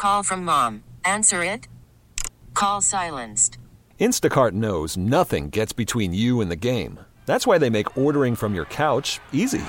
Call from mom. Answer it. Call silenced. Instacart knows nothing gets between you and the game. That's why they make ordering from your couch easy.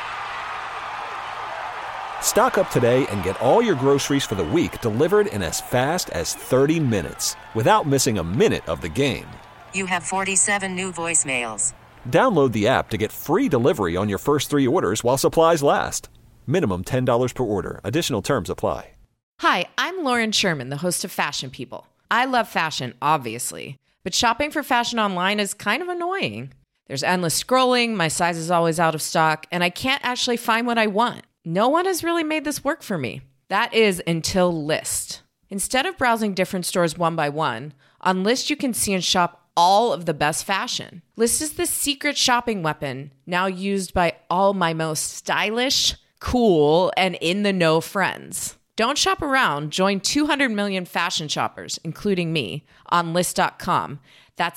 Stock up today and get all your groceries for the week delivered in as fast as 30 minutes without missing a minute of the game. You have 47 new voicemails. Download the app to get free delivery on your first 3 orders while supplies last. Minimum $10 per order. Additional terms apply. Hi, I'm Lauren Sherman, the host of Fashion People. I love fashion, obviously, but shopping for fashion online is kind of annoying. There's endless scrolling, my size is always out of stock, and I can't actually find what I want. No one has really made this work for me. That is until Lyst. Instead of browsing different stores one by one, on Lyst you can see and shop all of the best fashion. Lyst is the secret shopping weapon now used by all my most stylish, cool, and in-the-know friends. Don't shop around. Join 200 million fashion shoppers, including me, on Lyst.com. That's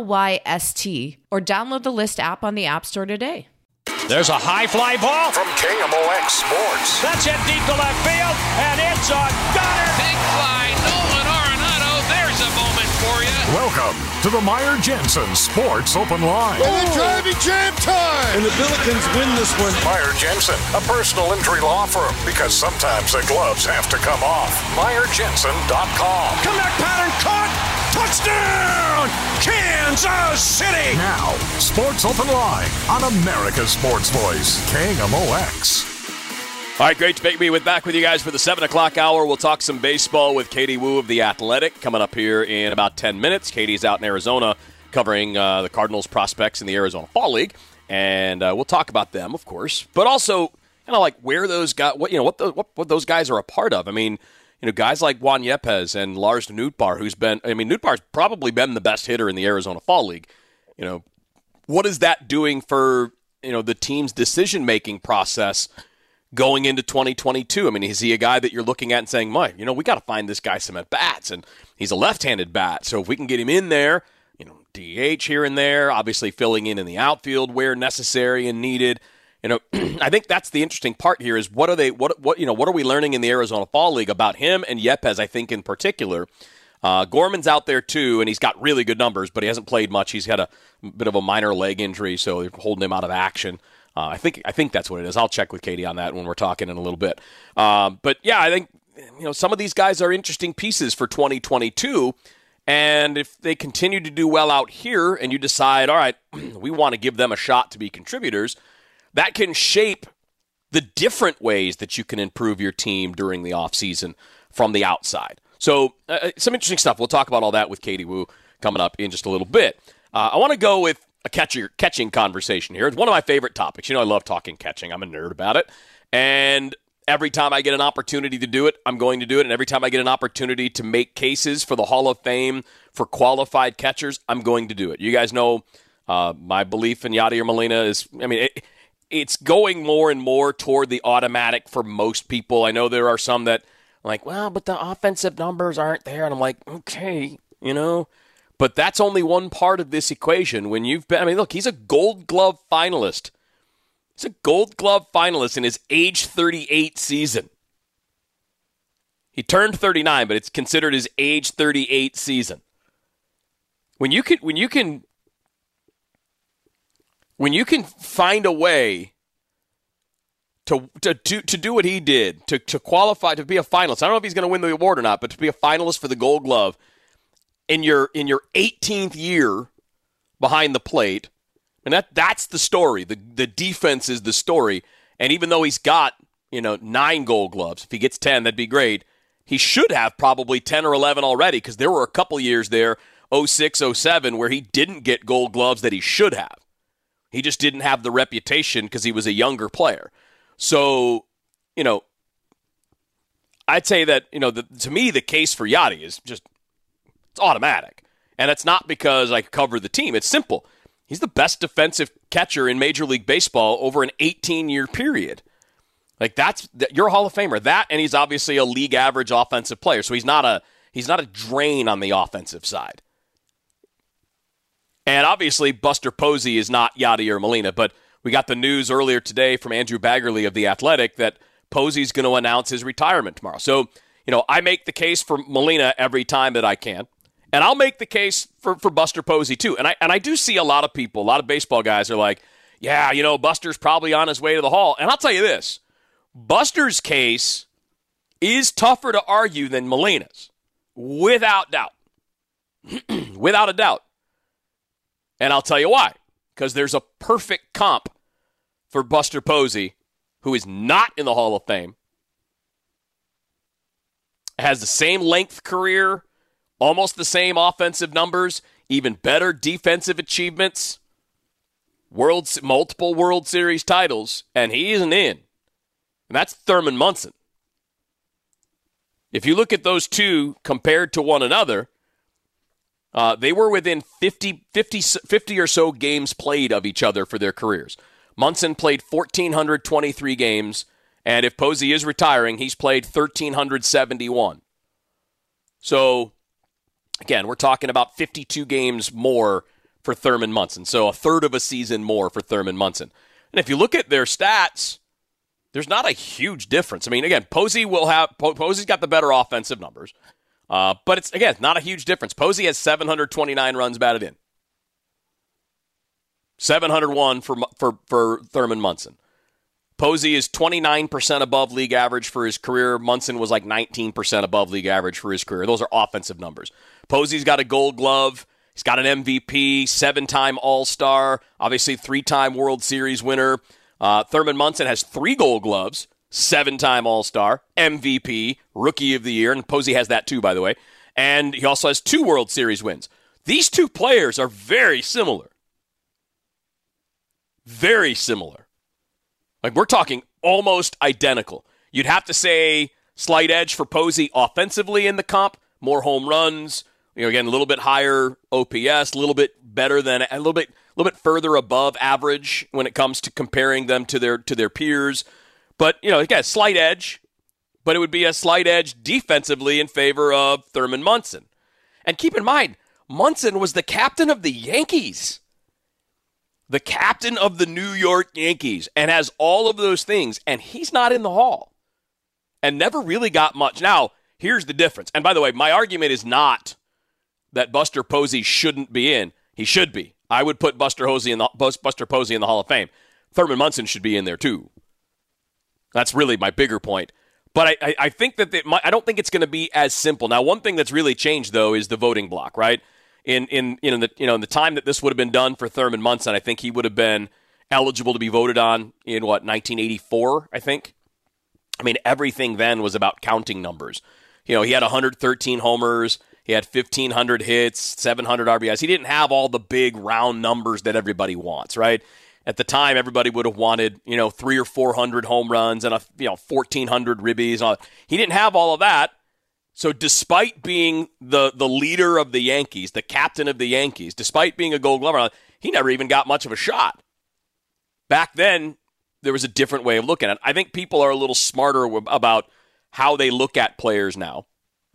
Lyst, or download the Lyst app on the App Store today. There's a high fly ball from KMOX Sports. That's hit deep to left field, and it's a gunner. Big fly, Nolan Arenado. There's a moment for you. Welcome to the Meyer Jensen Sports Open Line. And the driving jam time. And the Billikens win this one. Meyer Jensen, a personal injury law firm, because sometimes the gloves have to come off. MeyerJensen.com. Comeback pattern caught. Touchdown, Kansas City. Now, Sports Open Line on America's Sports Voice, KMOX. All right, great to be back with you guys for the 7 o'clock hour. We'll talk some baseball with Katie Woo of The Athletic coming up here in about 10 minutes. Katie's out in Arizona covering the Cardinals prospects in the Arizona Fall League, and we'll talk about them, of course, but also like where those guys, what those guys are a part of. I mean, guys like Juan Yepez and Lars Nootbaar, Nootbaar's probably been the best hitter in the Arizona Fall League. What is that doing for the team's decision-making process going into 2022? I mean, is he a guy that you're looking at and saying, Mike, we got to find this guy some at-bats, and he's a left-handed bat, so if we can get him in there, DH here and there, obviously filling in the outfield where necessary and needed. I think that's the interesting part here is what are we learning in the Arizona Fall League about him and Yepez, I think, in particular. Gorman's out there, too, and he's got really good numbers, but he hasn't played much. He's had a bit of a minor leg injury, so they're holding him out of action. I think that's what it is. I'll check with Katie on that when we're talking in a little bit. But, yeah, I think some of these guys are interesting pieces for 2022, and if they continue to do well out here and you decide, all right, we want to give them a shot to be contributors, that can shape the different ways that you can improve your team during the offseason from the outside. So some interesting stuff. We'll talk about all that with Katie Woo coming up in just a little bit. I want to go with a catching conversation here. It's one of my favorite topics. I love talking catching. I'm a nerd about it. And every time I get an opportunity to do it, I'm going to do it. And every time I get an opportunity to make cases for the Hall of Fame for qualified catchers, I'm going to do it. You guys know my belief in Yadier Molina is, it's going more and more toward the automatic for most people. I know there are some that are like, well, but the offensive numbers aren't there. And I'm like, okay, But that's only one part of this equation. When you've been, look, he's a Gold Glove finalist. He's a Gold Glove finalist in his age 38 season. He turned 39, but it's considered his age 38 season. When you can find a way to do what he did, to qualify to be a finalist. I don't know if he's going to win the award or not, but to be a finalist for the Gold Glove in your 18th year behind the plate, and that's the story. The defense is the story. And even though he's got 9 Gold Gloves, if he gets 10, that'd be great. He should have probably 10 or 11 already, because there were a couple years there, 06, 07, where he didn't get Gold Gloves that he should have. He just didn't have the reputation because he was a younger player. So, I'd say that, to me, the case for Yadi is just, it's automatic. And it's not because I cover the team. It's simple. He's the best defensive catcher in Major League Baseball over an 18-year period. You're a Hall of Famer. That, and he's obviously a league average offensive player. So he's not a drain on the offensive side. And obviously, Buster Posey is not Yadier Molina, but we got the news earlier today from Andrew Baggerly of The Athletic that Posey's going to announce his retirement tomorrow. So, I make the case for Molina every time that I can. And I'll make the case for Buster Posey, too. And I do see a lot of people, a lot of baseball guys are like, yeah, Buster's probably on his way to the Hall. And I'll tell you this, Buster's case is tougher to argue than Molina's, without doubt. Without a doubt. And I'll tell you why. Because there's a perfect comp for Buster Posey, who is not in the Hall of Fame, has the same length career, almost the same offensive numbers, even better defensive achievements, multiple World Series titles, and he isn't in. And that's Thurman Munson. If you look at those two compared to one another, they were within 50 or so games played of each other for their careers. Munson played 1,423 games, and if Posey is retiring, he's played 1,371. So, again, we're talking about 52 games more for Thurman Munson. So a third of a season more for Thurman Munson. And if you look at their stats, there's not a huge difference. I mean, again, Posey's got the better offensive numbers. But it's not a huge difference. Posey has 729 runs batted in. 701 for Thurman Munson. Posey is 29% above league average for his career. Munson was like 19% above league average for his career. Those are offensive numbers. Posey's got a Gold Glove. He's got an MVP, 7-time All-Star, obviously 3-time World Series winner. Thurman Munson has 3 Gold Gloves, 7-time All-Star, MVP, Rookie of the Year, and Posey has that too, by the way. And he also has 2 World Series wins. These two players are very similar. Very similar. Like, we're talking almost identical. You'd have to say slight edge for Posey offensively in the comp, more home runs, again, a little bit higher OPS, a little bit better than, a little bit further above average when it comes to comparing them to their peers. But, again, slight edge, but it would be a slight edge defensively in favor of Thurman Munson. And keep in mind, Munson was the captain of the Yankees. The captain of the New York Yankees, and has all of those things, and he's not in the Hall. And never really got much. Now, here's the difference. And by the way, my argument is not that Buster Posey shouldn't be in. He should be. I would put Buster Posey in the Hall of Fame. Thurman Munson should be in there too. That's really my bigger point. But I think that I don't think it's going to be as simple. Now, one thing that's really changed though is the voting block, right? In the time that this would have been done for Thurman Munson, I think he would have been eligible to be voted on in 1984, I think. I mean, everything then was about counting numbers. He had 113 homers. He had 1,500 hits, 700 RBIs. He didn't have all the big round numbers that everybody wants, right? At the time, everybody would have wanted, 300 or 400 home runs and 1,400 ribbies. He didn't have all of that. So despite being the leader of the Yankees, the captain of the Yankees, despite being a Gold Glover, he never even got much of a shot. Back then, there was a different way of looking at it. I think people are a little smarter about how they look at players now.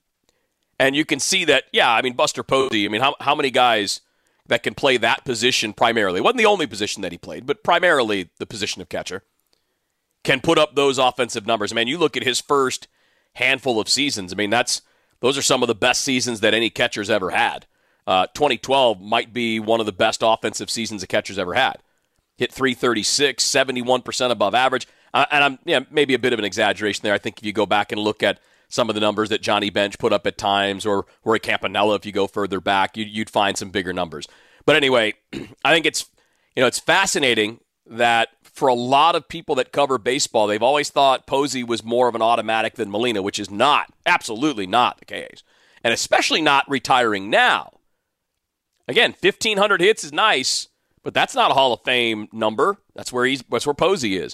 And you can see that, Buster Posey, how many guys that can play that position primarily, it wasn't the only position that he played, but primarily the position of catcher, can put up those offensive numbers. You look at his first handful of seasons. Those are some of the best seasons that any catcher's ever had. 2012 might be one of the best offensive seasons a catcher's ever had. Hit 336, 71% above average. And maybe a bit of an exaggeration there. I think if you go back and look at some of the numbers that Johnny Bench put up at times, or Roy Campanella, if you go further back, you'd find some bigger numbers. But anyway, I think it's fascinating that for a lot of people that cover baseball, they've always thought Posey was more of an automatic than Molina, which is absolutely not the case. And especially not retiring now. Again, 1,500 hits is nice, but that's not a Hall of Fame number. That's where Posey is.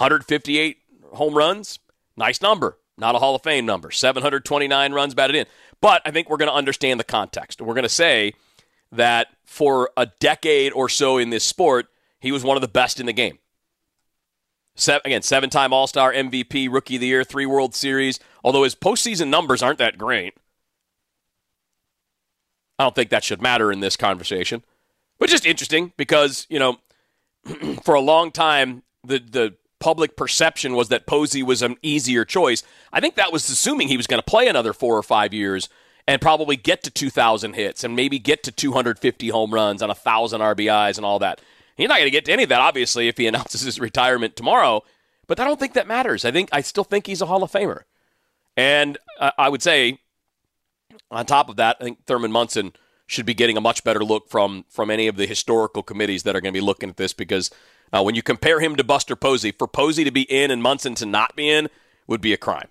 158 home runs, nice number. Not a Hall of Fame number. 729 runs batted in. But I think we're going to understand the context. We're going to say that for a decade or so in this sport, he was one of the best in the game. 7-time All-Star, MVP, Rookie of the Year, 3 World Series. Although his postseason numbers aren't that great. I don't think that should matter in this conversation. But just interesting because, for a long time, the public perception was that Posey was an easier choice. I think that was assuming he was going to play another 4 or 5 years and probably get to 2,000 hits and maybe get to 250 home runs on 1,000 RBIs and all that. He's not going to get to any of that, obviously, if he announces his retirement tomorrow. But I don't think that matters. I still think he's a Hall of Famer. And I would say, on top of that, I think Thurman Munson should be getting a much better look from any of the historical committees that are going to be looking at this, because when you compare him to Buster Posey, for Posey to be in and Munson to not be in would be a crime,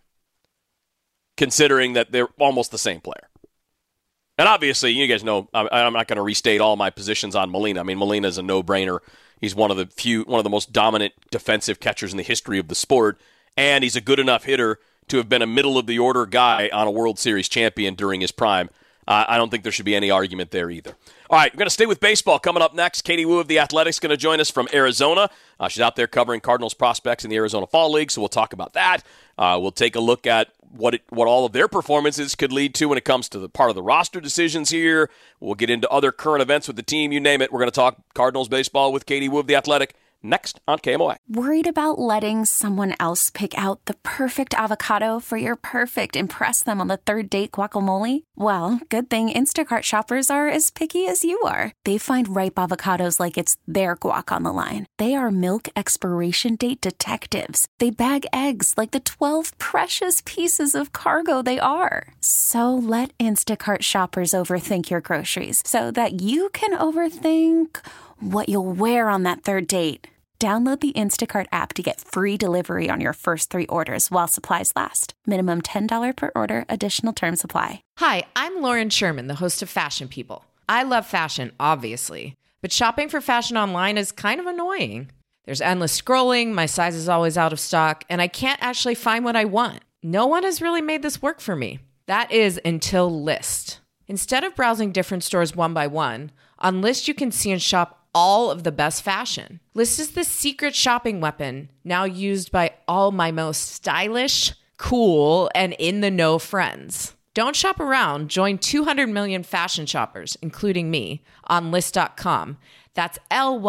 considering that they're almost the same player. And obviously, you guys know, I'm not going to restate all my positions on Molina. I mean, Molina is a no-brainer. He's one of the most dominant defensive catchers in the history of the sport, and he's a good enough hitter to have been a middle-of-the-order guy on a World Series champion during his prime. I don't think there should be any argument there either. All right, we're going to stay with baseball. Coming up next, Katie Woo of The Athletic is going to join us from Arizona. She's out there covering Cardinals prospects in the Arizona Fall League, so we'll talk about that. We'll take a look at what all of their performances could lead to when it comes to the part of the roster decisions here. We'll get into other current events with the team, you name it. We're going to talk Cardinals baseball with Katie Woo of The Athletic next on KMOX. Worried about letting someone else pick out the perfect avocado for your perfect impress them on the third date guacamole? Well, good thing Instacart shoppers are as picky as you are. They find ripe avocados like it's their guac on the line. They are milk expiration date detectives. They bag eggs like the 12 precious pieces of cargo they are. So let Instacart shoppers overthink your groceries so that you can overthink what you'll wear on that third date. Download the Instacart app to get free delivery on your first 3 orders while supplies last. Minimum $10 per order. Additional terms apply. Hi, I'm Lauren Sherman, the host of Fashion People. I love fashion, obviously, but shopping for fashion online is kind of annoying. There's endless scrolling, my size is always out of stock, and I can't actually find what I want. No one has really made this work for me. That is until Lyst. Instead of browsing different stores one by one, on Lyst you can see and shop all of the best fashion. Lyst is the secret shopping weapon now used by all my most stylish, cool, and in-the-know friends. Don't shop around. Join 200 million fashion shoppers, including me, on Lyst.com. That's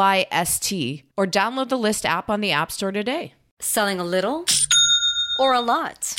Lyst, or download the Lyst app on the App Store today. Selling a little or a lot?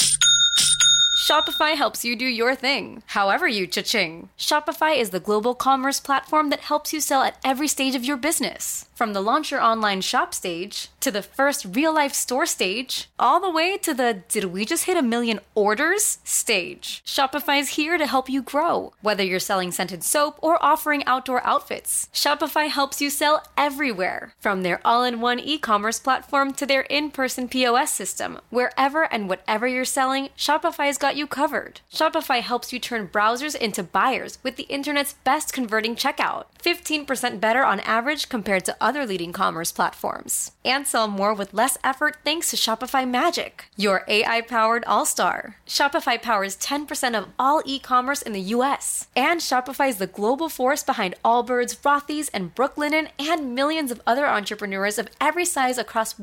Shopify helps you do your thing, however you cha-ching. Shopify is the global commerce platform that helps you sell at every stage of your business. From the launch your online shop stage, to the first real-life store stage, all the way to the did we just hit 1 million orders stage. Shopify's here to help you grow. Whether you're selling scented soap or offering outdoor outfits, Shopify helps you sell everywhere. From their all-in-one e-commerce platform to their in-person POS system, wherever and whatever you're selling, Shopify's got you covered. Shopify helps you turn browsers into buyers with the internet's best converting checkout. 15% better on average compared to other leading commerce platforms. And sell more with less effort thanks to Shopify Magic, your AI-powered all-star. Shopify powers 10% of all e-commerce in the U.S. And Shopify is the global force behind Allbirds, Rothy's, and Brooklinen, and millions of other entrepreneurs of every size across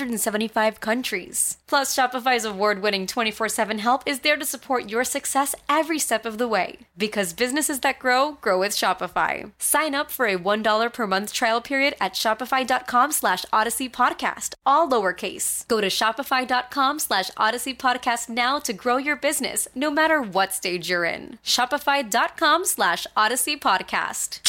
175 countries. Plus, Shopify's award-winning 24/7 help is there to support your success every step of the way. Because businesses that grow, grow with Shopify. Sign up for a $1 per month trial period at shopify.com/Odyssey Podcast, all lowercase. Go to shopify.com/Odyssey Podcast now to grow your business, no matter what stage you're in. Shopify.com/Odyssey Podcast.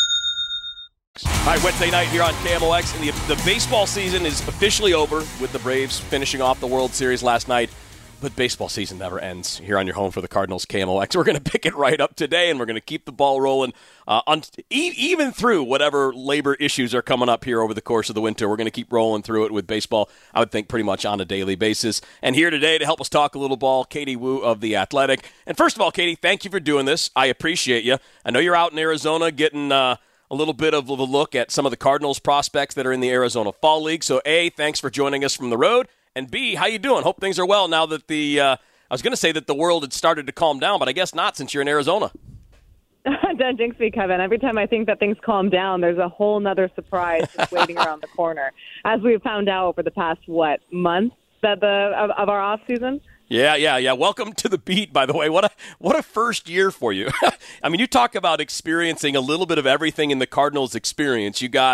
All right, Wednesday night here on KMOX, and the baseball season is officially over with the Braves finishing off the World Series last night. But baseball season never ends here on your home for the Cardinals, KMOX. We're going to pick it right up today, and we're going to keep the ball rolling even through whatever labor issues are coming up here over the course of the winter. We're going to keep rolling through it with baseball, I would think, pretty much on a daily basis. And here today to help us talk a little ball, Katie Woo of The Athletic. And first of all, Katie, thank you for doing this. I appreciate you. I know you're out in Arizona getting a little bit of a look at some of the Cardinals prospects that are in the Arizona Fall League. So, A, thanks for joining us from the road. And B, how you doing? Hope things are well now that I was going to say that the world had started to calm down, but I guess not since you're in Arizona. Don't jinx me, Kevin. Every time I think that things calm down, there's a whole nother surprise just waiting around the corner. As we've found out over the past, month of our off season? Yeah. Welcome to the beat, by the way. What a first year for you. I mean, you talk about experiencing a little bit of everything in the Cardinals experience. You got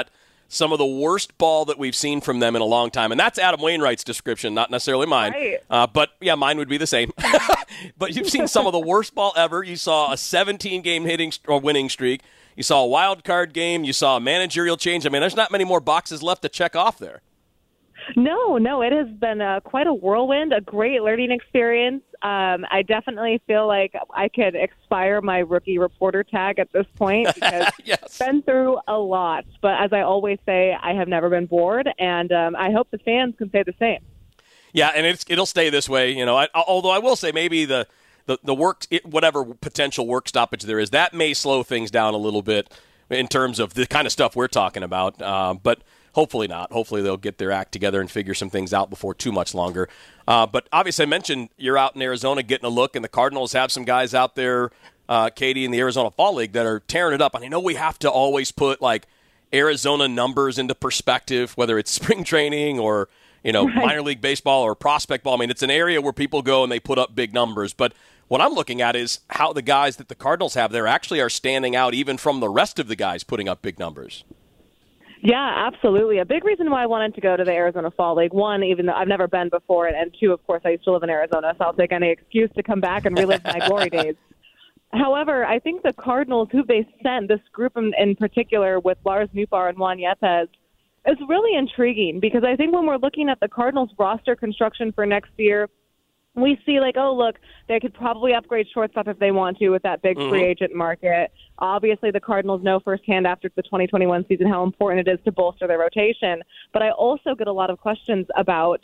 some of the worst ball that we've seen from them in a long time. And that's Adam Wainwright's description, not necessarily mine. Right. But, yeah, mine would be the same. But you've seen some of the worst ball ever. You saw a 17-game winning streak. You saw a wild card game. You saw a managerial change. I mean, there's not many more boxes left to check off there. No, it has been quite a whirlwind, a great learning experience. I definitely feel like I could expire my rookie reporter tag at this point because yes. I've been through a lot. But as I always say, I have never been bored, and I hope the fans can say the same. Yeah, and it'll stay this way. You know, although I will say maybe the work, whatever potential work stoppage there is, that may slow things down a little bit in terms of the kind of stuff we're talking about. But hopefully not. Hopefully they'll get their act together and figure some things out before too much longer. But obviously I mentioned you're out in Arizona getting a look, and the Cardinals have some guys out there, Katie, in the Arizona Fall League that are tearing it up. And I know we have to always put, like, Arizona numbers into perspective, whether it's spring training or, you know, right. minor league baseball or prospect ball. I mean, it's an area where people go and they put up big numbers. But what I'm looking at is how the guys that the Cardinals have there actually are standing out even from the rest of the guys putting up big numbers. Yeah, absolutely. A big reason why I wanted to go to the Arizona Fall League, one, even though I've never been before, and two, of course, I used to live in Arizona, so I'll take any excuse to come back and relive my glory days. However, I think the Cardinals, who they sent, this group in particular with Lars Nootbaar and Juan Yepez, is really intriguing because I think when we're looking at the Cardinals roster construction for next year, we see like, oh, look, they could probably upgrade shortstop if they want to with that big free agent market. Obviously, the Cardinals know firsthand after the 2021 season how important it is to bolster their rotation. But I also get a lot of questions about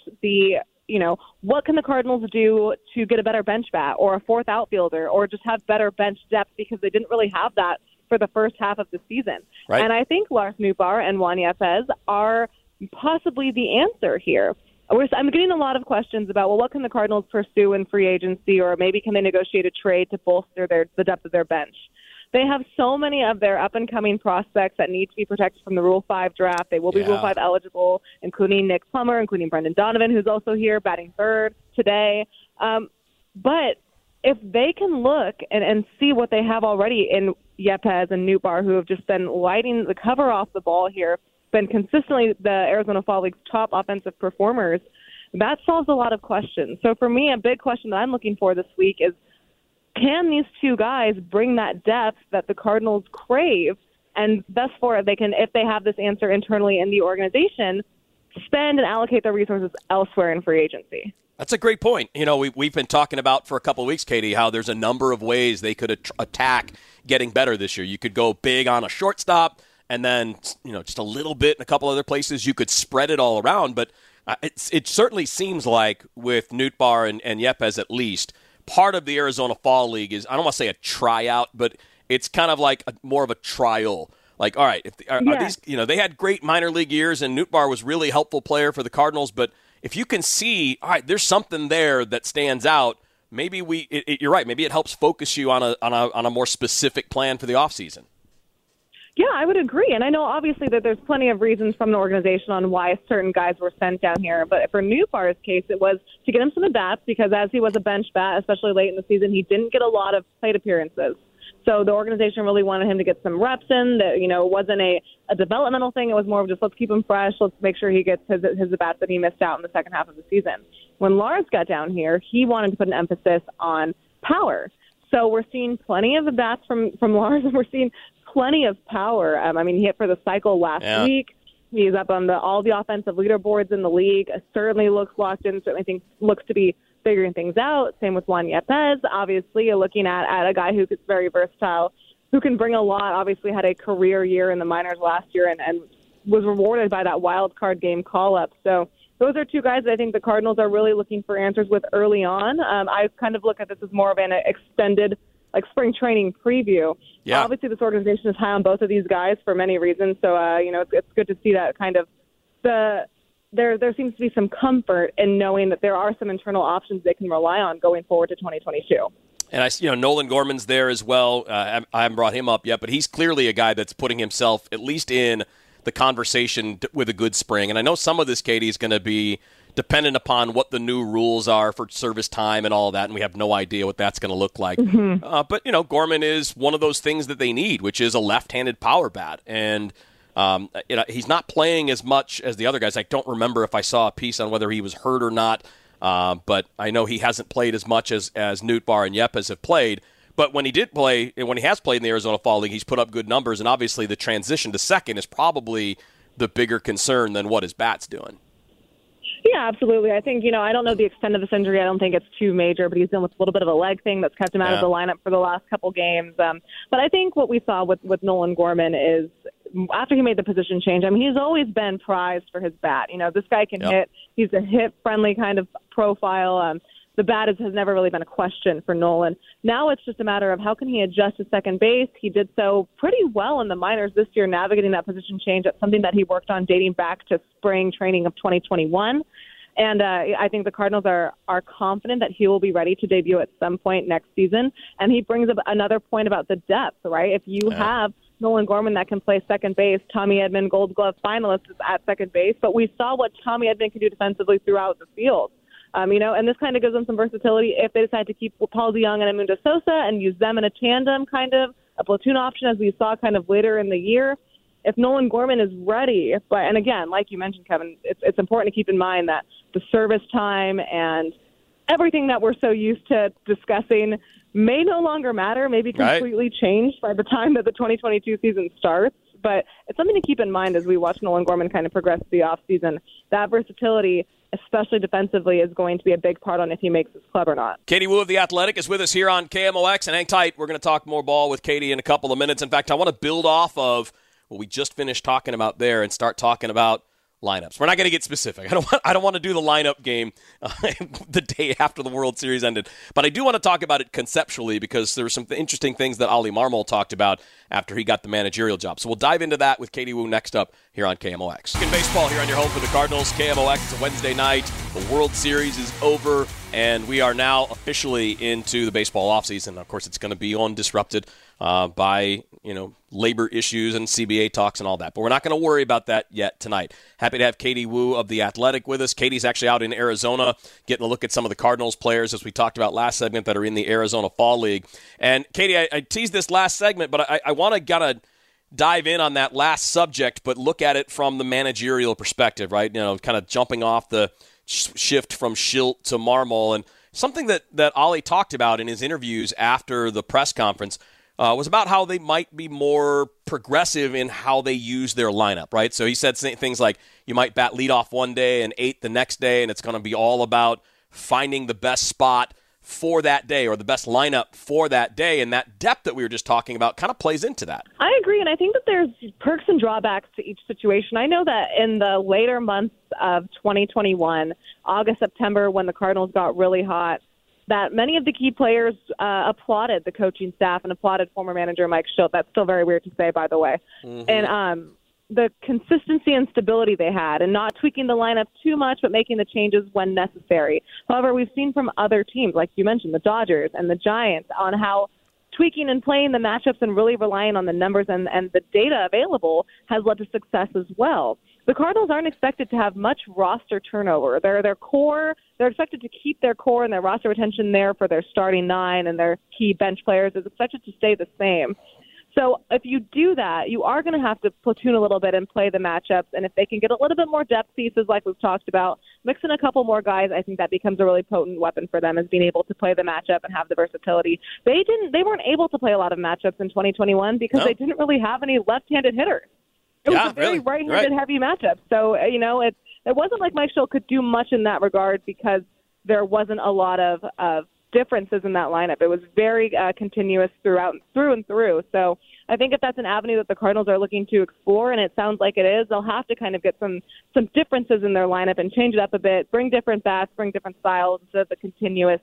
what can the Cardinals do to get a better bench bat or a fourth outfielder or just have better bench depth because they didn't really have that for the first half of the season. Right. And I think Lars Nootbaar and Juan Yepez are possibly the answer here. I'm getting a lot of questions about, well, what can the Cardinals pursue in free agency, or maybe can they negotiate a trade to bolster the depth of their bench? They have so many of their up-and-coming prospects that need to be protected from the Rule 5 draft. They will be Rule 5 eligible, including Nick Plummer, including Brendan Donovan, who's also here batting third today. But if they can look and see what they have already in Yepez and Nootbaar, who have just been lighting the cover off the ball here, been consistently the Arizona Fall League's top offensive performers, that solves a lot of questions. So for me, a big question that I'm looking for this week is, can these two guys bring that depth that the Cardinals crave? And thus far, they can, if they have this answer internally in the organization, spend and allocate their resources elsewhere in free agency. That's a great point. You know, we've been talking about for a couple of weeks, Katie, how there's a number of ways they could attack getting better this year. You could go big on a shortstop, and then, just a little bit in a couple other places. You could spread it all around. But it certainly seems like with Nootbaar and Yepez at least, part of the Arizona Fall League is, I don't want to say a tryout, but it's kind of like more of a trial. Like, all right, are these, they had great minor league years, and Nootbaar was really helpful player for the Cardinals. But if you can see, all right, there's something there that stands out, maybe you're right. Maybe it helps focus you on a more specific plan for the offseason. Yeah, I would agree. And I know, obviously, that there's plenty of reasons from the organization on why certain guys were sent down here. But for Nootbaar's case, it was to get him some at-bats because as he was a bench bat, especially late in the season, he didn't get a lot of plate appearances. So the organization really wanted him to get some reps in. That, it wasn't a developmental thing. It was more of just, let's keep him fresh. Let's make sure he gets his at-bats that he missed out in the second half of the season. When Lars got down here, he wanted to put an emphasis on power. So we're seeing plenty of at-bats from Lars, and we're seeing plenty of power. He hit for the cycle last week. He's up on all the offensive leaderboards in the league. Certainly looks locked in. Certainly looks to be figuring things out. Same with Juan Yepez. Obviously, you're looking at a guy who's very versatile, who can bring a lot. Obviously had a career year in the minors last year and was rewarded by that wild card game call-up. So those are two guys that I think the Cardinals are really looking for answers with early on. I kind of look at this as more of an extended spring training preview. Yeah. Obviously, this organization is high on both of these guys for many reasons. So, it's good to see that kind of there seems to be some comfort in knowing that there are some internal options they can rely on going forward to 2022. And Nolan Gorman's there as well. I haven't brought him up yet, but he's clearly a guy that's putting himself at least in the conversation with a good spring. And I know some of this, Katie, is going to be dependent upon what the new rules are for service time and all of that, and we have no idea what that's going to look like. Mm-hmm. But Gorman is one of those things that they need, which is a left-handed power bat. And He's not playing as much as the other guys. I don't remember if I saw a piece on whether he was hurt or not, but I know he hasn't played as much as Nootbaar and Yepes have played. But when he did play, and when he has played in the Arizona Fall League, he's put up good numbers, and obviously the transition to second is probably the bigger concern than what his bat's doing. Yeah, absolutely. I think, I don't know the extent of this injury. I don't think it's too major, but he's dealing with a little bit of a leg thing that's kept him out of the lineup for the last couple games. But I think what we saw with Nolan Gorman is after he made the position change, he's always been prized for his bat. This guy can hit. He's a hit-friendly kind of profile. The bat has never really been a question for Nolan. Now it's just a matter of how can he adjust to second base. He did so pretty well in the minors this year, navigating that position change. That's something that he worked on dating back to spring training of 2021. And I think the Cardinals are confident that he will be ready to debut at some point next season. And he brings up another point about the depth, right? If you have Nolan Gorman that can play second base, Tommy Edman, Gold Glove finalist, is at second base. But we saw what Tommy Edman can do defensively throughout the field. And this kind of gives them some versatility if they decide to keep Paul DeJong and Edmundo Sosa and use them in a tandem, kind of a platoon option, as we saw kind of later in the year. If Nolan Gorman is ready, and again, like you mentioned, Kevin, it's important to keep in mind that the service time and everything that we're so used to discussing may no longer matter, maybe completely changed by the time that the 2022 season starts. But it's something to keep in mind as we watch Nolan Gorman kind of progress the offseason. That versatility, especially defensively, is going to be a big part on if he makes this club or not. Katie Woo of The Athletic is with us here on KMOX, and hang tight. We're going to talk more ball with Katie in a couple of minutes. In fact, I want to build off of what we just finished talking about there and start talking about lineups. We're not going to get specific. I don't want to do the lineup game the day after the World Series ended, but I do want to talk about it conceptually because there were some interesting things that Ollie Marmol talked about after he got the managerial job. So we'll dive into that with Katie Woo next up here on KMOX. In baseball here on your home for the Cardinals, KMOX. It's a Wednesday night. The World Series is over, and we are now officially into the baseball offseason. Of course, it's going to be undisrupted by labor issues and CBA talks and all that. But we're not going to worry about that yet tonight. Happy to have Katie Woo of The Athletic with us. Katie's actually out in Arizona getting a look at some of the Cardinals players, as we talked about last segment, that are in the Arizona Fall League. And Katie, I teased this last segment, but I want to kind of dive in on that last subject, but look at it from the managerial perspective, right? Kind of jumping off the shift from Schilt to Marmol. And something that Ollie talked about in his interviews after the press conference was about how they might be more progressive in how they use their lineup, right? So he said things like you might bat leadoff one day and eighth the next day, and it's going to be all about finding the best spot for that day or the best lineup for that day, and that depth that we were just talking about kind of plays into that. I agree, and I think that there's perks and drawbacks to each situation. I know that in the later months of 2021, August, September, when the Cardinals got really hot, that many of the key players applauded the coaching staff and applauded former manager Mike Schilt. That's still very weird to say, by the way. Mm-hmm. And the consistency and stability they had and not tweaking the lineup too much but making the changes when necessary. However, we've seen from other teams, like you mentioned, the Dodgers and the Giants, on how tweaking and playing the matchups and really relying on the numbers and the data available has led to success as well. The Cardinals aren't expected to have much roster turnover. Their core, they're expected to keep their core and their roster retention there for their starting nine, and their key bench players is expected to stay the same. So if you do that, you are going to have to platoon a little bit and play the matchups. And if they can get a little bit more depth pieces like we've talked about, mix in a couple more guys, I think that becomes a really potent weapon for them, as being able to play the matchup and have the versatility. They weren't able to play a lot of matchups in 2021 because they didn't really have any left-handed hitters. It was a very right-handed heavy matchup. So, it wasn't like Mike Schilt could do much in that regard because there wasn't a lot of differences in that lineup. It was very continuous through and through. So I think if that's an avenue that the Cardinals are looking to explore, and it sounds like it is, they'll have to kind of get some differences in their lineup and change it up a bit, bring different bats, bring different styles instead of the continuous,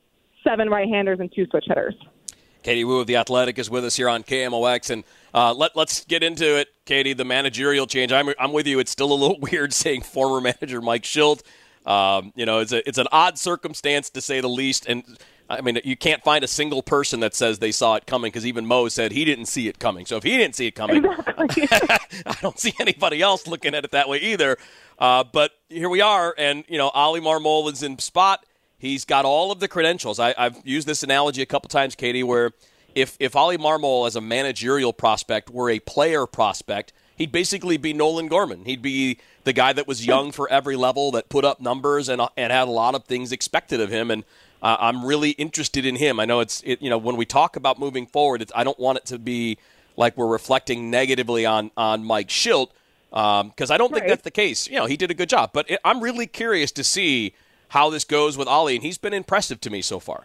7 right-handers and 2 switch hitters. Katie Woo of The Athletic is with us here on KMOX, and let's get into it, Katie, the managerial change. I'm with you. It's still a little weird saying former manager Mike Schilt. It's an odd circumstance to say the least, and I mean, you can't find a single person that says they saw it coming, because even Mo said he didn't see it coming. So if he didn't see it coming, exactly. I don't see anybody else looking at it that way either. But here we are, and Ollie Marmol is in spot. He's got all of the credentials. I've used this analogy a couple times, Katie, where if Ollie Marmol as a managerial prospect were a player prospect, he'd basically be Nolan Gorman. He'd be the guy that was young for every level, that put up numbers and had a lot of things expected of him. And I'm really interested in him. I know when we talk about moving forward, I don't want it to be like we're reflecting negatively on Mike Shildt, because I don't think that's the case. He did a good job. But I'm really curious to see how this goes with Ollie, and he's been impressive to me so far.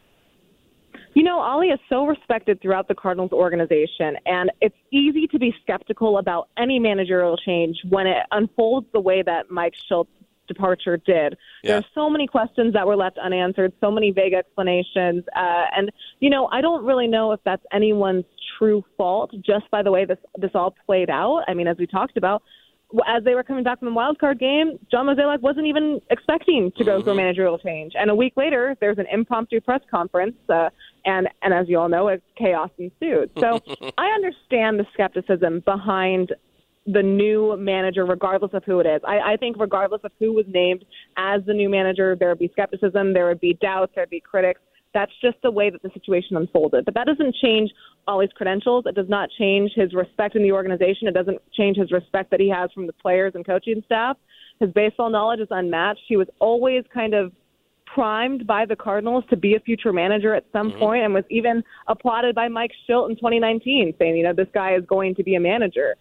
Ollie is so respected throughout the Cardinals organization, and it's easy to be skeptical about any managerial change when it unfolds the way that Mike Shildt's departure did. Yeah. There are so many questions that were left unanswered, so many vague explanations, and I don't really know if that's anyone's true fault just by the way this all played out. I mean, as we talked about, as they were coming back from the wild card game, John Mozeliak wasn't even expecting to go through a managerial change. And a week later, there's an impromptu press conference, and as you all know, chaos ensued. So I understand the skepticism behind the new manager, regardless of who it is. I think regardless of who was named as the new manager, there would be skepticism, there would be doubts, there would be critics. That's just the way that the situation unfolded. But that doesn't change Ollie's credentials. It does not change his respect in the organization. It doesn't change his respect that he has from the players and coaching staff. His baseball knowledge is unmatched. He was always kind of primed by the Cardinals to be a future manager at some point, and was even applauded by Mike Shildt in 2019, saying, this guy is going to be a manager.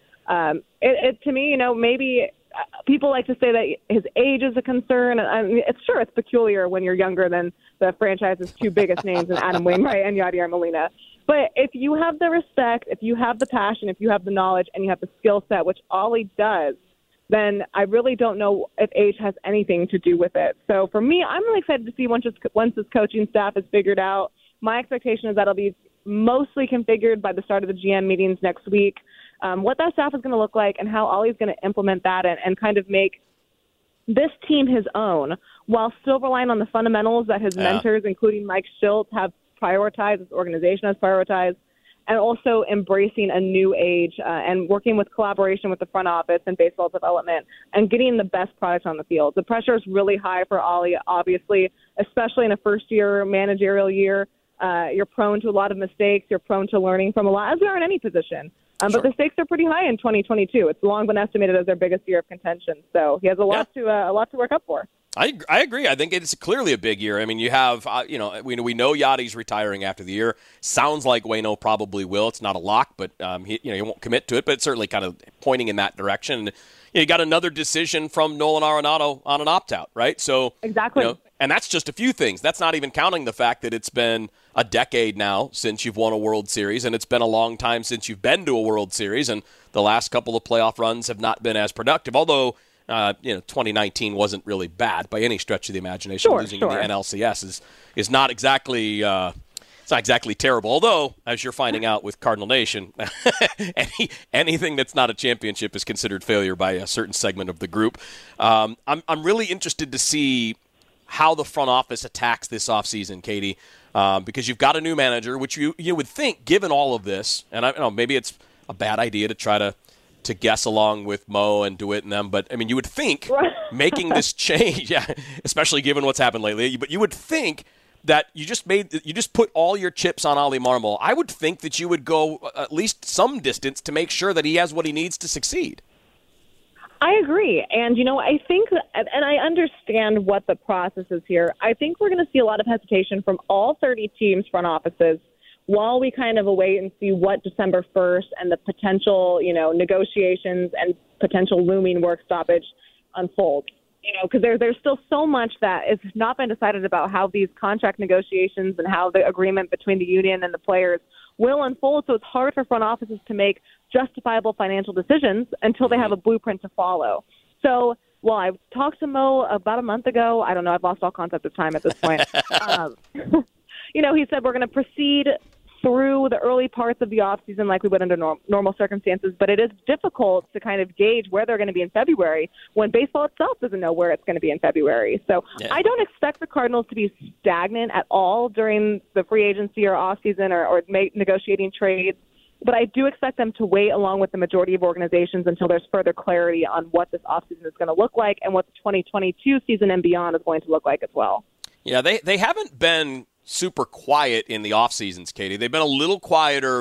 To me, maybe people like to say that his age is a concern. I mean, it's peculiar when you're younger than the franchise's two biggest names in Adam Wainwright and Yadier Molina. But if you have the respect, if you have the passion, if you have the knowledge, and you have the skill set, which Ollie does, then I really don't know if age has anything to do with it. So for me, I'm really excited to see once this coaching staff is figured out. My expectation is that it'll be mostly configured by the start of the GM meetings next week. What that staff is going to look like and how Ollie's going to implement that and kind of make this team his own while still relying on the fundamentals that his mentors, including Mike Shildt, have prioritized, his organization has prioritized, and also embracing a new age and working with collaboration with the front office and baseball development and getting the best product on the field. The pressure is really high for Ollie, obviously, especially in a first-year managerial year. You're prone to a lot of mistakes. You're prone to learning from a lot, as we are in any position. But the stakes are pretty high in 2022. It's long been estimated as their biggest year of contention. So he has a lot to work up for. I agree. I think it's clearly a big year. I mean, you have, we know Yadi's retiring after the year. Sounds like Waino probably will. It's not a lock, but he won't commit to it. But it's certainly kind of pointing in that direction. You got another decision from Nolan Arenado on an opt-out, right? So exactly. And that's just a few things. That's not even counting the fact that it's been a decade now since you've won a World Series, and it's been a long time since you've been to a World Series, and the last couple of playoff runs have not been as productive. Although 2019 wasn't really bad by any stretch of the imagination. Losing in the NLCS is not exactly it's not exactly terrible. Although, as you're finding out with Cardinal Nation, anything that's not a championship is considered failure by a certain segment of the group. I'm really interested to see how the front office attacks this offseason, Katie, because you've got a new manager, which you would think, given all of this, and I don't know, maybe it's a bad idea to try to guess along with Mo and DeWitt and them, but I mean, you would think making this change, especially given what's happened lately, but you would think that you just put all your chips on Ollie Marmol. I would think that you would go at least some distance to make sure that he has what he needs to succeed. I agree. And, I think, and I understand what the process is here. I think we're going to see a lot of hesitation from all 30 teams' front offices while we kind of await and see what December 1st and the potential, negotiations and potential looming work stoppage unfolds. Because there's still so much that has not been decided about how these contract negotiations and how the agreement between the union and the players will unfold. So it's hard for front offices to make justifiable financial decisions until they have a blueprint to follow. So while I talked to Mo about a month ago, I don't know, I've lost all concept of time at this point. He said we're going to proceed through the early parts of the offseason like we would under normal circumstances, but it is difficult to kind of gauge where they're going to be in February when baseball itself doesn't know where it's going to be in February. So I don't expect the Cardinals to be stagnant at all during the free agency or offseason or negotiating trades, but I do expect them to wait along with the majority of organizations until there's further clarity on what this offseason is going to look like and what the 2022 season and beyond is going to look like as well. Yeah, they haven't been super quiet in the off seasons, Katie. They've been a little quieter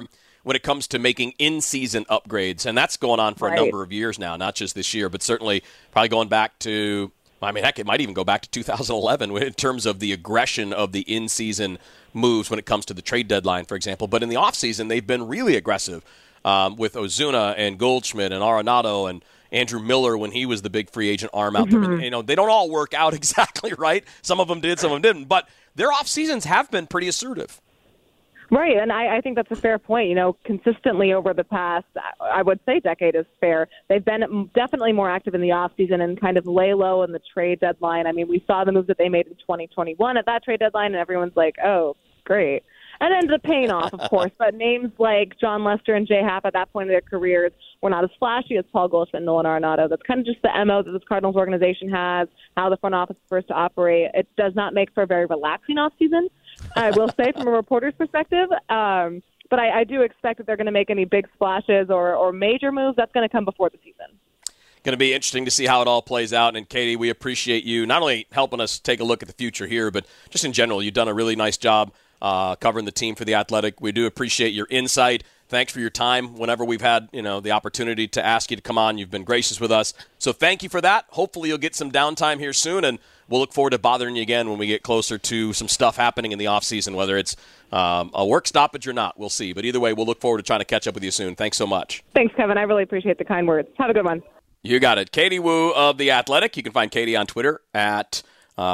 when it comes to making in-season upgrades, and that's going on for a number of years now, not just this year, but certainly probably going back to, I mean, heck, it might even go back to 2011 in terms of the aggression of the in-season moves when it comes to the trade deadline, for example. But in the offseason, they've been really aggressive with Ozuna and Goldschmidt and Arenado and Andrew Miller when he was the big free agent arm out there. You know, they don't all work out exactly right. Some of them did, some of them didn't. But their off seasons have been pretty assertive. Right, and I think that's a fair point. You know, consistently over the past, I would say decade is fair, they've been definitely more active in the offseason and kind of lay low in the trade deadline. I mean, we saw the moves that they made in 2021 at that trade deadline, and everyone's like, oh, great. And ended up paying off, of course. But names like John Lester and Jay Happ at that point in their careers were not as flashy as Paul Goldschmidt and Nolan Arenado. That's kind of just the MO that this Cardinals organization has, how the front office prefers to operate. It does not make for a very relaxing offseason, I will say, from a reporter's perspective. But I do expect that they're going to make any big splashes or major moves. That's going to come before the season. Going to be interesting to see how it all plays out. And, Katie, we appreciate you not only helping us take a look at the future here, but just in general, you've done a really nice job covering the team for The Athletic. We do appreciate your insight. Thanks for your time. Whenever we've had, the opportunity to ask you to come on, you've been gracious with us. So thank you for that. Hopefully you'll get some downtime here soon, and we'll look forward to bothering you again when we get closer to some stuff happening in the offseason, whether it's a work stoppage or not. We'll see. But either way, we'll look forward to trying to catch up with you soon. Thanks so much. Thanks, Kevin. I really appreciate the kind words. Have a good one. You got it. Katie Woo of The Athletic. You can find Katie on Twitter at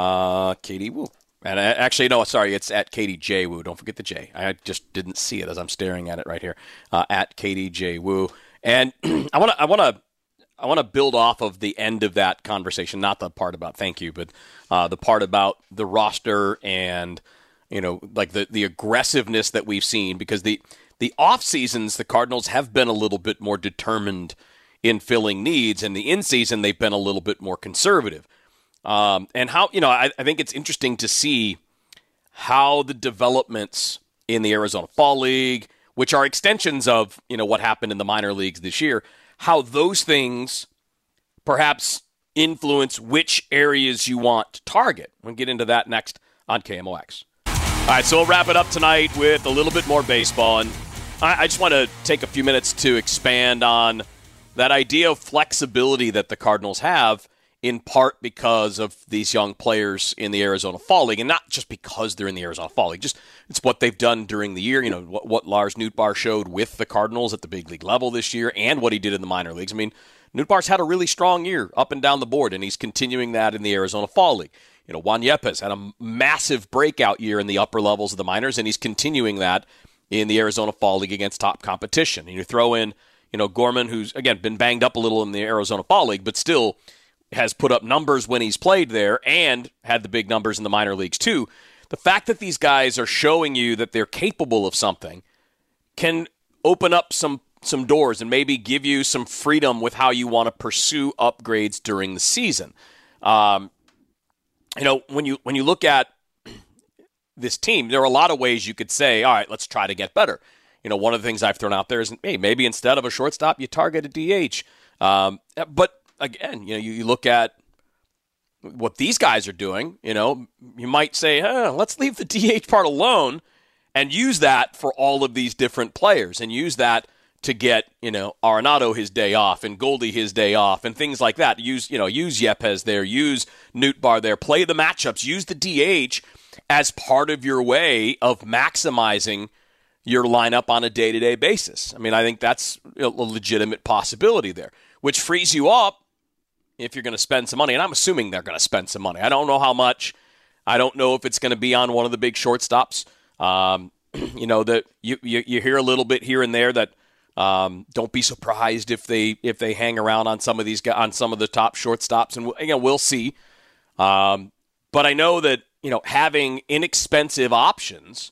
Katie Woo. And actually, no, sorry, it's at Katie J. Woo. Don't forget the J. I just didn't see it as I'm staring at it right here. At Katie J. Woo. And I want to build off of the end of that conversation, not the part about thank you, but the part about the roster and like the aggressiveness that we've seen, because the off seasons the Cardinals have been a little bit more determined in filling needs, and the in season they've been a little bit more conservative. And how, I think it's interesting to see how the developments in the Arizona Fall League, which are extensions of, what happened in the minor leagues this year, how those things perhaps influence which areas you want to target. We'll get into that next on KMOX. All right, so we'll wrap it up tonight with a little bit more baseball. And I just want to take a few minutes to expand on that idea of flexibility that the Cardinals have, in part because of these young players in the Arizona Fall League, and not just because they're in the Arizona Fall League. Just it's what they've done during the year. What Lars Nootbaar showed with the Cardinals at the big league level this year, and what he did in the minor leagues. I mean, Nootbaar's had a really strong year up and down the board, and he's continuing that in the Arizona Fall League. Juan Yepez had a massive breakout year in the upper levels of the minors, and he's continuing that in the Arizona Fall League against top competition. And you throw in, Gorman, who's, again, been banged up a little in the Arizona Fall League, but still has put up numbers when he's played there and had the big numbers in the minor leagues too. The fact that these guys are showing you that they're capable of something can open up some doors and maybe give you some freedom with how you want to pursue upgrades during the season. When you look at this team, there are a lot of ways you could say, all right, let's try to get better. One of the things I've thrown out there is, hey, maybe instead of a shortstop, you target a DH. But again, you look at what these guys are doing, you might say, let's leave the DH part alone and use that for all of these different players and use that to get, Arenado his day off and Goldie his day off and things like that. Use Yepez there, use Nootbaar there, play the matchups, use the DH as part of your way of maximizing your lineup on a day-to-day basis. I mean, I think that's a legitimate possibility there, which frees you up if you're going to spend some money, and I'm assuming they're going to spend some money. I don't know how much. I don't know if it's going to be on one of the big shortstops. That you hear a little bit here and there that don't be surprised if they hang around on some of these guys, on some of the top shortstops, and we'll see. But I know that having inexpensive options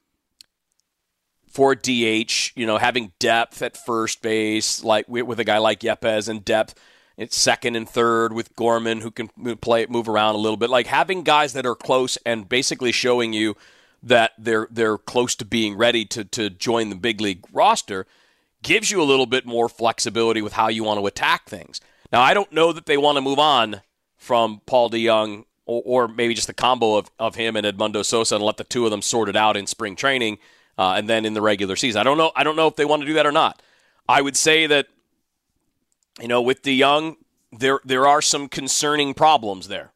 for DH, having depth at first base, like with a guy like Yepez, and depth it's second and third with Gorman, who can move around a little bit. Like having guys that are close and basically showing you that they're close to being ready to join the big league roster gives you a little bit more flexibility with how you want to attack things. Now, I don't know that they want to move on from Paul DeJong or maybe just the combo of him and Edmundo Sosa and let the two of them sort it out in spring training. and then in the regular season. I don't know if they want to do that or not. I would say that, with DeYoung, there are some concerning problems there.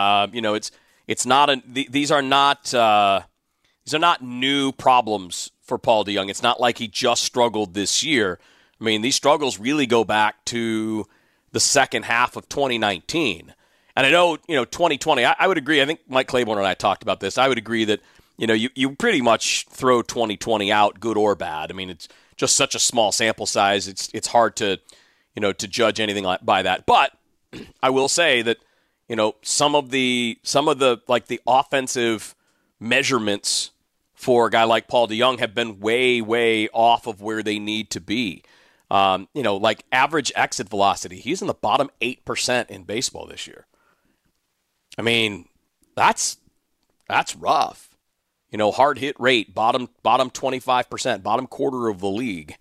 It's not these are not new problems for Paul DeYoung. It's not like he just struggled this year. I mean, these struggles really go back to the second half of 2019. And I know, 2020, I would agree. I think Mike Claiborne and I talked about this. I would agree that, you pretty much throw 2020 out, good or bad. I mean, it's just such a small sample size. It's hard to, to judge anything by that. But I will say that, some of the like the offensive measurements for a guy like Paul DeYoung have been way, way off of where they need to be. Like average exit velocity, he's in the bottom 8% in baseball this year. I mean, that's rough. Hard hit rate, bottom 25%, bottom quarter of the league.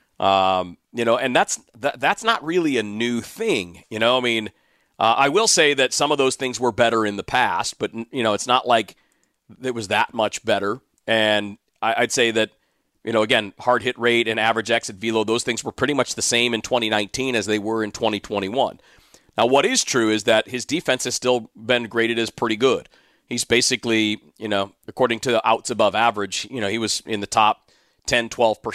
And that's not really a new thing. I mean, I will say that some of those things were better in the past, but it's not like it was that much better. And I'd say that, again, hard hit rate and average exit velo, those things were pretty much the same in 2019 as they were in 2021. Now, what is true is that his defense has still been graded as pretty good. He's basically, according to the outs above average, he was in the top 10,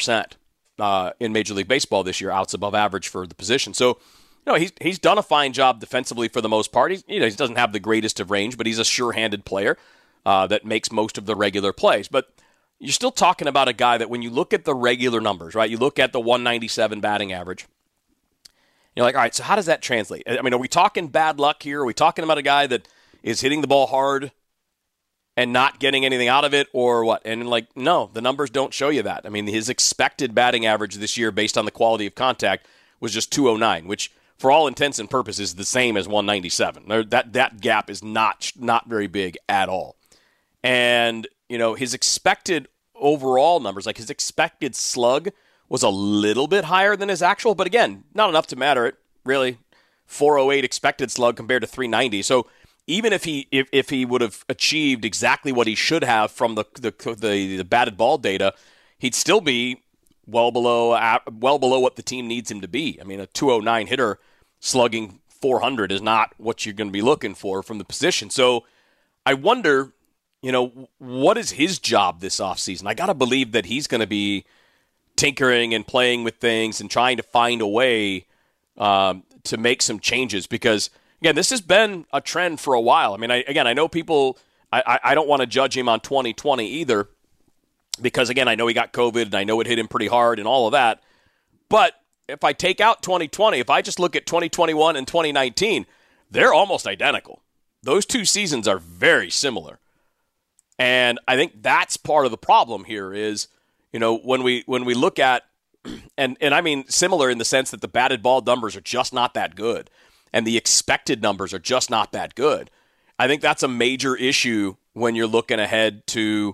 12% in Major League Baseball this year, outs above average for the position. So, he's done a fine job defensively for the most part. He doesn't have the greatest of range, but he's a sure-handed player that makes most of the regular plays. But you're still talking about a guy that when you look at the regular numbers, right, you look at the 197 batting average, you're like, all right, so how does that translate? I mean, are we talking bad luck here? Are we talking about a guy that is hitting the ball hard and not getting anything out of it, or what? And no, the numbers don't show you that. I mean, his expected batting average this year based on the quality of contact was just 209, which for all intents and purposes is the same as 197. That gap is not very big at all. And, his expected overall numbers, like his expected slug was a little bit higher than his actual, but again, not enough to matter. It really 408 expected slug compared to 390. So even if he would have achieved exactly what he should have from the batted ball data, he'd still be well below what the team needs him to be. I mean, a 209 hitter slugging 400 is not what you're going to be looking for from the position. So I wonder, what is his job this offseason? I got to believe that he's going to be tinkering and playing with things and trying to find a way to make some changes because, again, this has been a trend for a while. I mean, I know people, I don't want to judge him on 2020 either because, again, I know he got COVID and I know it hit him pretty hard and all of that. But if I take out 2020, if I just look at 2021 and 2019, they're almost identical. Those two seasons are very similar. And I think that's part of the problem here is, when we look at, and I mean similar in the sense that the batted ball numbers are just not that good and the expected numbers are just not that good. I think that's a major issue when you're looking ahead to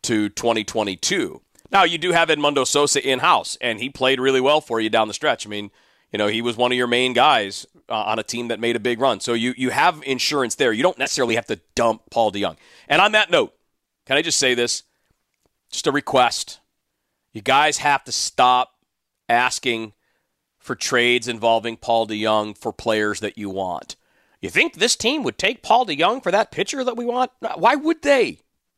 2022. Now, you do have Edmundo Sosa in-house, and he played really well for you down the stretch. I mean, he was one of your main guys on a team that made a big run. So you have insurance there. You don't necessarily have to dump Paul DeYoung. And on that note, can I just say this? Just a request. You guys have to stop asking for trades involving Paul DeYoung for players that you want. You think this team would take Paul DeYoung for that pitcher that we want? Why would they?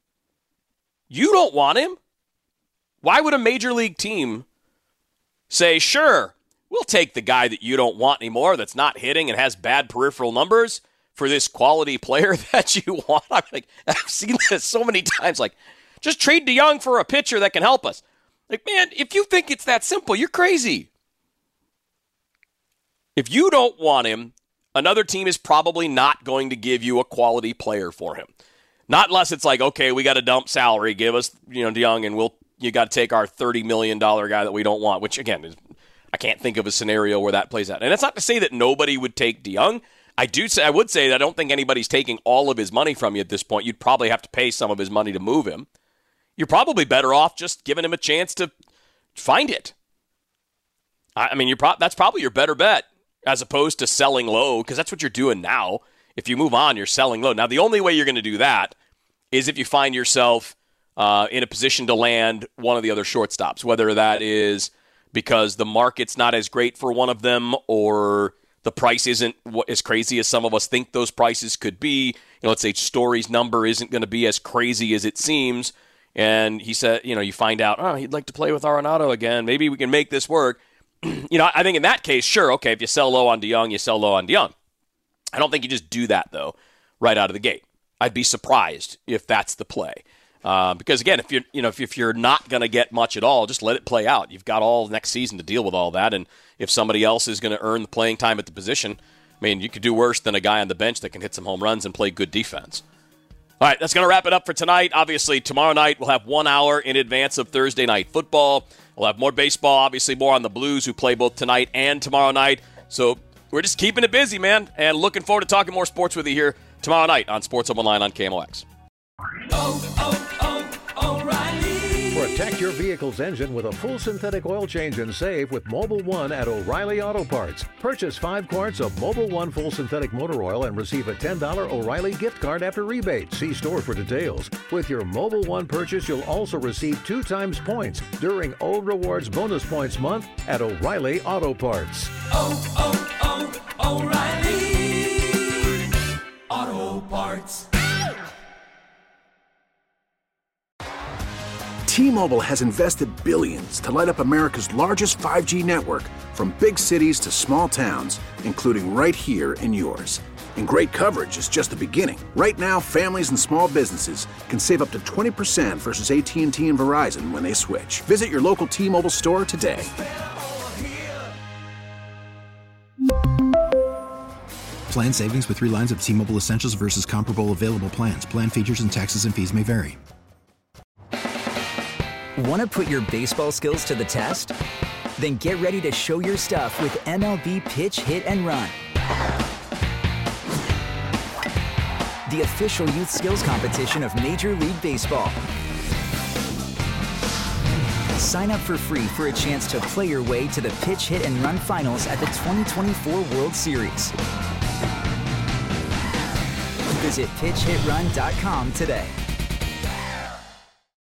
You don't want him. Why would a major league team say, sure, we'll take the guy that you don't want anymore that's not hitting and has bad peripheral numbers for this quality player that you want? I'm like, I've seen this so many times. Like, just trade DeYoung for a pitcher that can help us. Like, man, if you think it's that simple, you're crazy. If you don't want him, another team is probably not going to give you a quality player for him. Not unless it's like, okay, we got to dump salary, give us, DeYoung, and you got to take our $30 million guy that we don't want, which, again, I can't think of a scenario where that plays out. And that's not to say that nobody would take DeYoung. I would say that I don't think anybody's taking all of his money from you at this point. You'd probably have to pay some of his money to move him. You're probably better off just giving him a chance to find it. I mean, that's probably your better bet as opposed to selling low, because that's what you're doing now. If you move on, you're selling low. Now, the only way you're going to do that is if you find yourself in a position to land one of the other shortstops, whether that is because the market's not as great for one of them or the price isn't as crazy as some of us think those prices could be. Let's say Story's number isn't going to be as crazy as it seems. And he said, you find out, he'd like to play with Arenado again. Maybe we can make this work. I think in that case, sure, okay, if you sell low on DeYoung, you sell low on DeYoung. I don't think you just do that, though, right out of the gate. I'd be surprised if that's the play. Because, again, if you're not going to get much at all, just let it play out. You've got all next season to deal with all that. And if somebody else is going to earn the playing time at the position, you could do worse than a guy on the bench that can hit some home runs and play good defense. All right, that's going to wrap it up for tonight. Obviously, tomorrow night we'll have 1 hour in advance of Thursday night football. We'll have more baseball, obviously more on the Blues, who play both tonight and tomorrow night. So we're just keeping it busy, man, and looking forward to talking more sports with you here tomorrow night on Sports Hub Online on KMOX. O'Reilly. Protect your vehicle's engine with a full synthetic oil change and save with Mobil 1 at O'Reilly Auto Parts. Purchase 5 quarts of Mobil 1 full synthetic motor oil and receive a $10 O'Reilly gift card after rebate. See store for details. With your Mobil 1 purchase, you'll also receive 2 times points during O Rewards Bonus Points Month at O'Reilly Auto Parts. O'Reilly Auto Parts. T-Mobile has invested billions to light up America's largest 5G network, from big cities to small towns, including right here in yours. And great coverage is just the beginning. Right now, families and small businesses can save up to 20% versus AT&T and Verizon when they switch. Visit your local T-Mobile store today. Plan savings with 3 lines of T-Mobile Essentials versus comparable available plans. Plan features and taxes and fees may vary. Want to put your baseball skills to the test? Then get ready to show your stuff with MLB Pitch, Hit, and Run. The official youth skills competition of Major League Baseball. Sign up for free for a chance to play your way to the Pitch, Hit, and Run finals at the 2024 World Series. Visit PitchHitRun.com today.